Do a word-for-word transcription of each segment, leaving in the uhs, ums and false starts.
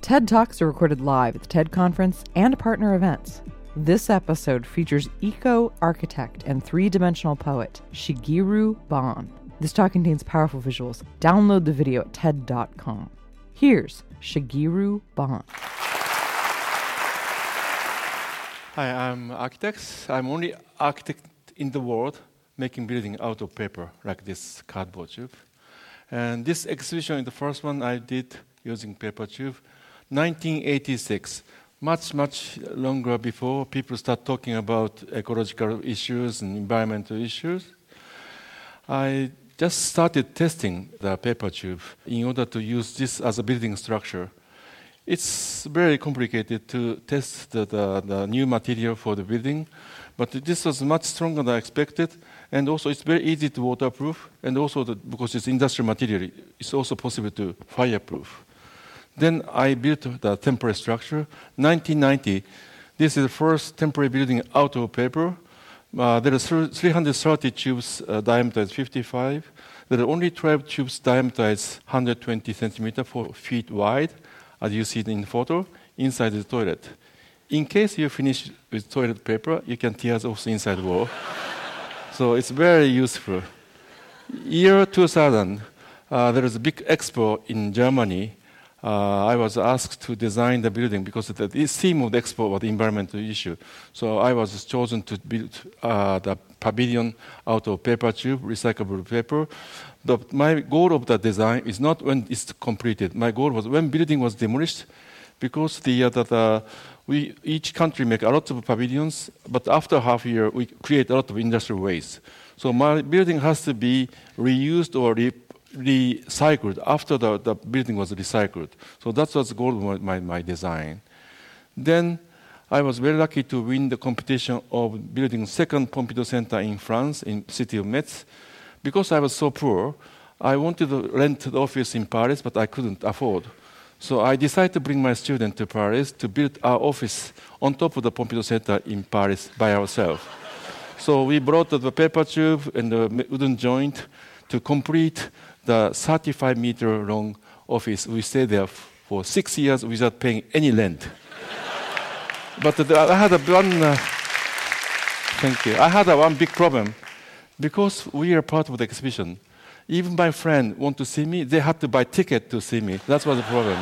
TED Talks are recorded live at the TED Conference and partner events. This episode features eco-architect and three-dimensional poet Shigeru Ban. This talk contains powerful visuals. Download the video at TED dot com. Here's Shigeru Ban. Hi, I'm architect. I'm only architect in the world making building out of paper, like this cardboard tube. And this exhibition is the first one I did using paper tube, nineteen eighty-six. Much, much longer before people start talking about ecological issues and environmental issues. I just started testing the paper tube in order to use this as a building structure. It's very complicated to test the, the, the new material for the building, but this was much stronger than I expected, and also it's very easy to waterproof, and also the, because it's industrial material, it's also possible to fireproof. Then I built the temporary structure. nineteen ninety, this is the first temporary building out of paper. Uh, there are three hundred thirty tubes, uh, diameter is fifty-five. There are only twelve tubes, diameter is one hundred twenty centimeters, four feet wide, as you see in the photo, inside the toilet. In case you finish with toilet paper, you can tear off the inside wall. So it's very useful. Year two thousand, uh, there is a big expo in Germany. Uh, I was asked to design the building because the theme of the expo was the environmental issue. So I was chosen to build uh, the pavilion out of paper tube, recyclable paper. But my goal of the design is not when it's completed. My goal was when building was demolished, because the, uh, the, the we each country make a lot of pavilions, but after half a year we create a lot of industrial waste. So my building has to be reused or re recycled after the, the building was recycled. So that was the goal of my, my design. Then I was very lucky to win the competition of building second Pompidou Center in France, in the city of Metz. Because I was so poor, I wanted to rent the office in Paris, but I couldn't afford. So I decided to bring my student to Paris to build our office on top of the Pompidou Center in Paris by ourselves. So we brought the paper tube and the wooden joint to complete the thirty-five meter long office. We stayed there for six years without paying any rent. But the, I had a one, uh, thank you. I had a one big problem. Because we are part of the exhibition, even my friend want to see me, they had to buy ticket to see me. That was the problem.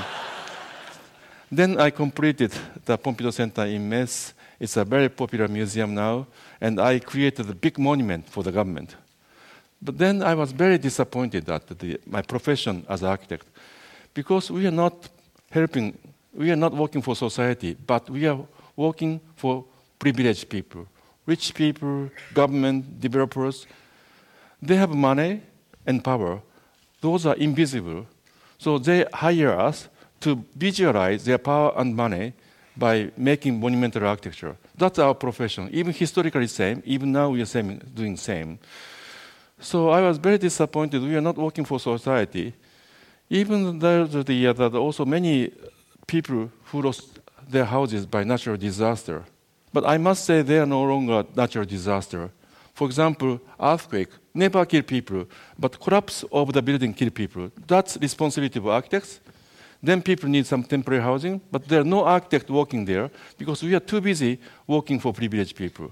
Then I completed the Pompidou Center in Metz. It's a very popular museum now, and I created a big monument for the government. But then I was very disappointed at the, my profession as an architect, because we are not helping, we are not working for society, but we are working for privileged people. Rich people, government, developers, they have money and power. Those are invisible. So they hire us to visualize their power and money by making monumental architecture. That's our profession. Even historically same, even now we are same, doing same. So I was very disappointed. We are not working for society. Even though the, the, the also many people who lost their houses by natural disaster. But I must say they are no longer natural disaster. For example, earthquake never kill people, but collapse of the building kill people. That's responsibility of architects. Then people need some temporary housing, but there are no architect working there because we are too busy working for privileged people.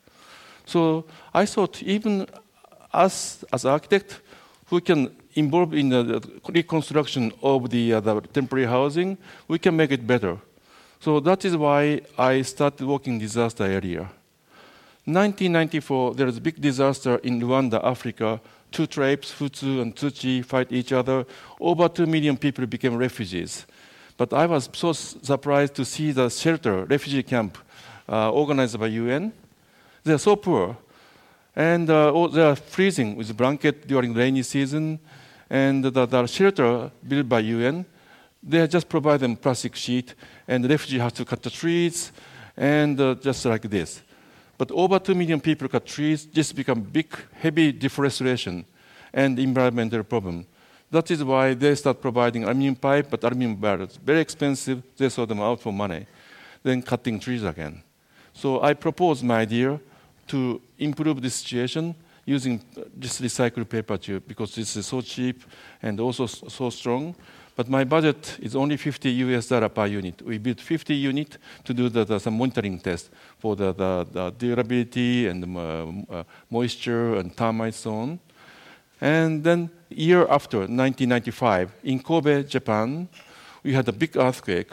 So I thought even us as architect who can involve in the reconstruction of the, uh, the temporary housing, we can make it better. So that is why I started working in disaster area. nineteen ninety-four, there was a big disaster in Rwanda, Africa. Two tribes, Hutu and Tutsi, fight each other. Over two million people became refugees. But I was so surprised to see the shelter, refugee camp, uh, organized by U N. They are so poor. And uh, they are freezing with blanket during rainy season. And the, the shelter built by U N, they just provide them plastic sheet, and the refugee has to cut the trees, and uh, just like this. But over two million people cut trees, this become big, heavy deforestation and environmental problem. That is why they start providing aluminum pipe, but aluminum barrels, very expensive, they sold them out for money. Then cutting trees again. So I proposed my idea to improve the situation using this recycled paper tube because this is so cheap and also so strong. But my budget is only fifty U S dollar per unit. We built fifty units to do the, the, some monitoring test for the, the, the durability and the, uh, uh, moisture and termites so on. And then year after, nineteen ninety-five, in Kobe, Japan, we had a big earthquake.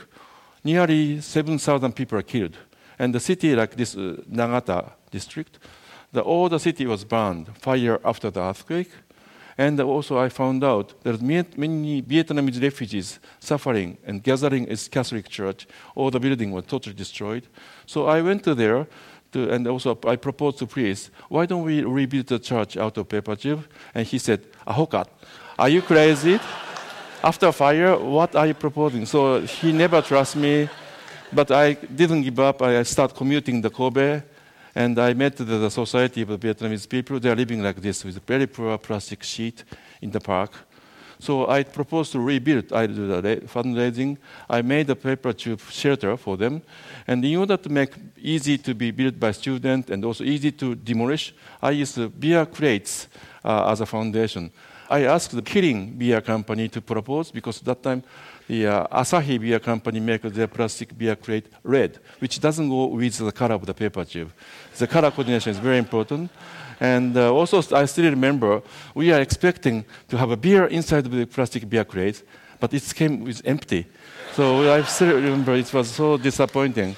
Nearly seven thousand people are killed. And the city like this, uh, Nagata district, the, all the city was burned, fire after the earthquake. And also I found out there are many Vietnamese refugees suffering and gathering at Catholic Church. All the building was totally destroyed. So I went to there, to, and also I proposed to priest, why don't we rebuild the church out of paper tube? And he said, Ahokat, are you crazy? After fire, what are you proposing? So he never trusts me, but I didn't give up. I started commuting to Kobe, and I met the, the society of the Vietnamese people. They are living like this with a very poor plastic sheet in the park. So I proposed to rebuild. I did the fundraising. I made a paper tube shelter for them. And in order to make easy to be built by students and also easy to demolish, I used beer crates uh, as a foundation. I asked the Kirin beer company to propose because at that time the uh, Asahi beer company make their plastic beer crate red, which doesn't go with the color of the paper tube. The color coordination is very important. And uh, also I still remember we are expecting to have a beer inside of the plastic beer crate, but it came with empty. So I still remember it was so disappointing.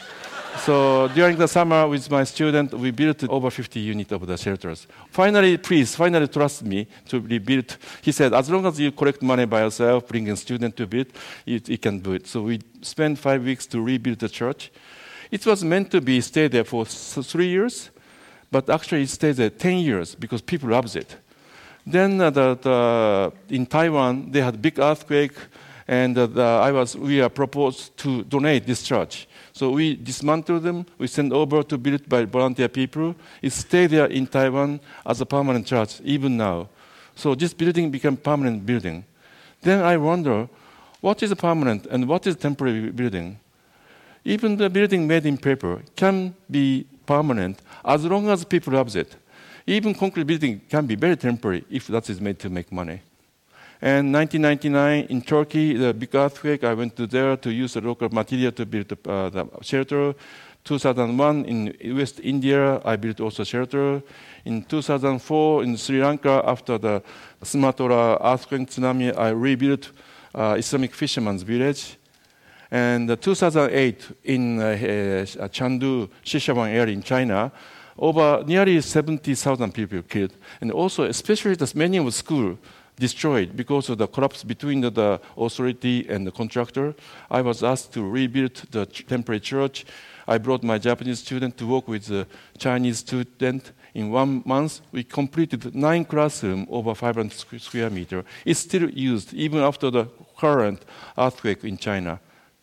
So during the summer with my student, we built over fifty units of the shelters. Finally, please, finally trust me to rebuild. He said, as long as you collect money by yourself, bring a student to build, you, you can do it. So we spent five weeks to rebuild the church. It was meant to be stay there for three years, but actually it stayed there ten years because people loved it. Then uh, the, the, in Taiwan, they had a big earthquake, and uh, the, I was, we are proposed to donate this church. So we dismantle them, we send over to built by volunteer people. It stayed there in Taiwan as a permanent church, even now. So this building became permanent building. Then I wonder, what is a permanent and what is temporary building? Even the building made in paper can be permanent as long as people love it. Even concrete building can be very temporary if that is made to make money. And nineteen ninety-nine in Turkey, the big earthquake, I went to there to use the local material to build uh, the shelter. two thousand one in West India, I built also shelter. In two thousand four in Sri Lanka, after the Sumatra earthquake tsunami, I rebuilt uh, Islamic fisherman's village. And uh, two thousand eight in uh, uh, Chengdu, Sichuan area in China, over nearly seventy thousand people killed. And also, especially the many of school destroyed because of the collapse between the, the authority and the contractor. I was asked to rebuild the temporary church. I brought my Japanese student to work with the Chinese student. In one month, we completed nine classrooms over five hundred square meters. It's still used even after the current earthquake in China.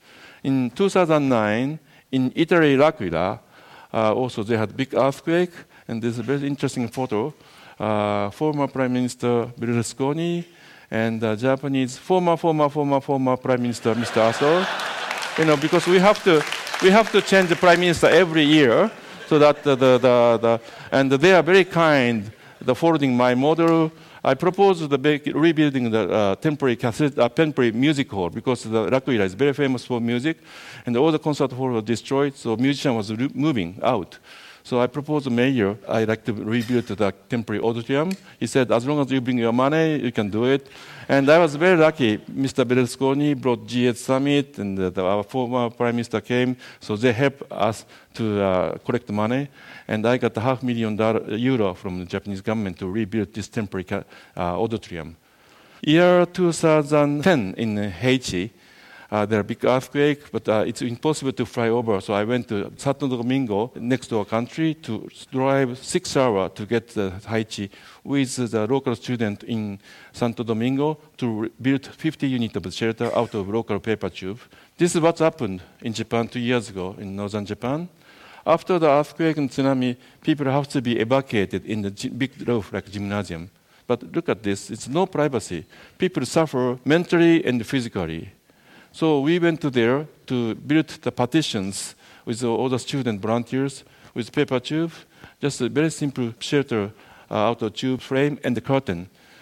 In two thousand nine, in Italy, L'Aquila, uh, also they had a big earthquake, and there's a very interesting photo. Uh, former Prime Minister Berlusconi and uh, Japanese former, former, former, former Prime Minister Mister Aso. You know, because we have to, we have to change the Prime Minister every year, so that the, the, the, the and they are very kind. The following my model, I proposed the big, rebuilding the uh, temporary cassette, uh, temporary music hall because the L'Aquila is very famous for music, and all the concert halls were destroyed, so musician was re- moving out. So I proposed to the mayor, I'd like to rebuild the temporary auditorium. He said, as long as you bring your money, you can do it. And I was very lucky. Mister Berlusconi brought G eight Summit, and the, the, our former prime minister came. So they helped us to uh, collect the money. And I got a half million dollar, euro from the Japanese government to rebuild this temporary uh, auditorium. Year two thousand ten in Haiti, Uh, there are big earthquake, but uh, it's impossible to fly over. So I went to Santo Domingo, next to our country, to drive six hours to get to Haiti with the local student in Santo Domingo to re- build fifty units of shelter out of local paper tube. This is what happened in Japan two years ago in northern Japan. After the earthquake and tsunami, people have to be evacuated in the g- big roof like gymnasium. But look at this, it's no privacy. People suffer mentally and physically. So we went to there to build the partitions with all the student volunteers with paper tube, just a very simple shelter uh, out of tube frame and the curtain.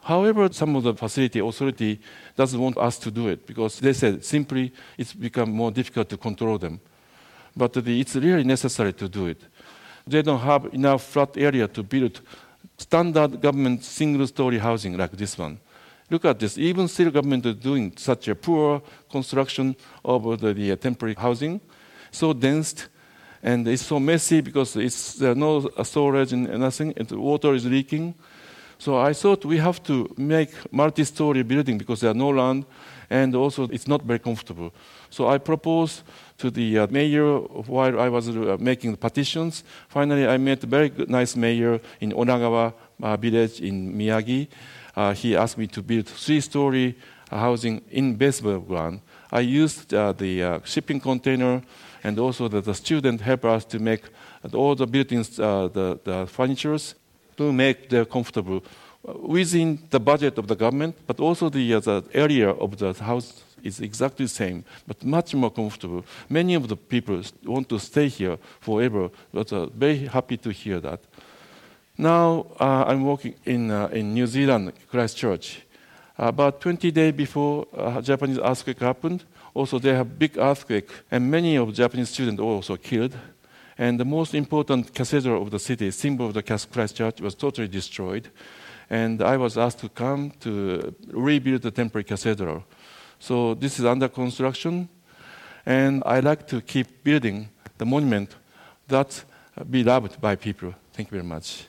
However, some of the facility authority doesn't want us to do it because they said simply it's become more difficult to control them. But the, it's really necessary to do it. They don't have enough flat area to build standard government single-story housing like this one. Look at this. Even still government is doing such a poor construction of the, the temporary housing, so dense, and it's so messy because it's, there are no storage and nothing, and the water is leaking. So I thought we have to make multi-story building because there are no land, and also it's not very comfortable. So I proposed to the uh, mayor while I was uh, making the petitions. Finally, I met a very good, nice mayor in Onagawa uh, village in Miyagi. Uh, he asked me to build three-story uh, housing in baseball ground. I used uh, the uh, shipping container, and also the, the student helped us to make uh, all the buildings, uh, the, the furnitures, to make them comfortable within the budget of the government, but also the, uh, the area of the house is exactly the same, but much more comfortable. Many of the people want to stay here forever, but uh, very happy to hear that. Now uh, I'm working in, uh, in New Zealand, Christchurch. About twenty days before uh, Japanese earthquake happened, also they have big earthquake, and many of Japanese students were also killed. And the most important cathedral of the city, symbol of the Christchurch, was totally destroyed. And I was asked to come to rebuild the temporary cathedral. So this is under construction, and I like to keep building the monument that be loved by people. Thank you very much.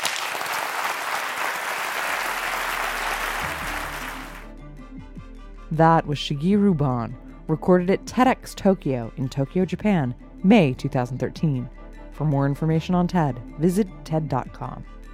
That was Shigeru Ban, recorded at TEDx Tokyo in Tokyo, Japan, May two thousand thirteen. For more information on TED, visit TED dot com.